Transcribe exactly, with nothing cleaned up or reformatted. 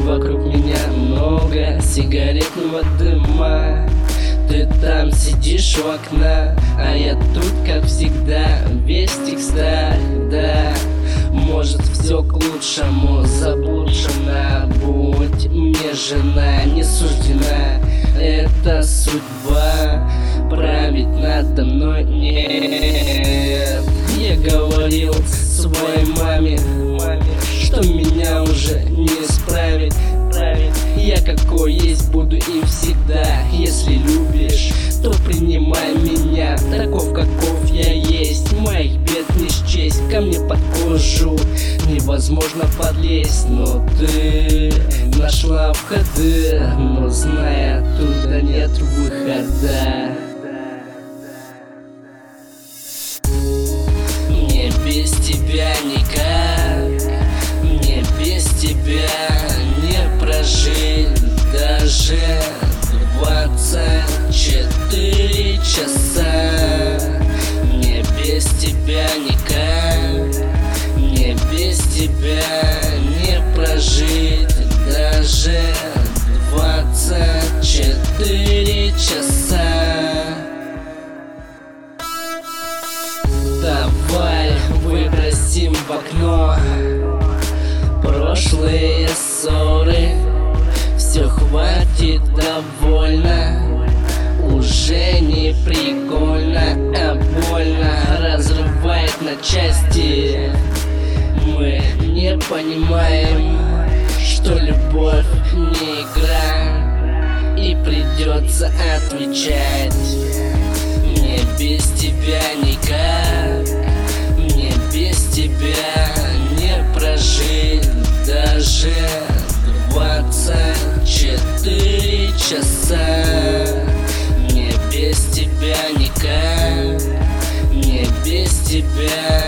Вокруг меня много сигаретного дыма. Ты там сидишь у окна, а я тут, как всегда, весь в текстах, да. Может, все к лучшему, заблудшена. Будь мне жена, не суждена эта судьба править надо мной, нет. Я говорил своей маме, что меня уже не исправить. Я какой есть, буду им всегда. Если любишь, то принимай меня таков, каков я есть. Моих бед не счесть, ко мне под кожу невозможно подлезть. Но ты нашла входы, но зная, оттуда нет выхода. Мне без тебя никак, мне без тебя не прожить даже двадцать четыре часа. Мне без тебя никак, мне без тебя не прожить даже двадцать четыре часа. Давай выбросим в окно прошлые ссоры. Все хватит, довольно. Уже не прикольно, а больно. Разрывает на части. Мы не понимаем, что любовь не игра, и придется отвечать. Мне без тебя никак, мне без тебя не прожить даже двадцать четыре часа. Мне без тебя никак, мне без тебя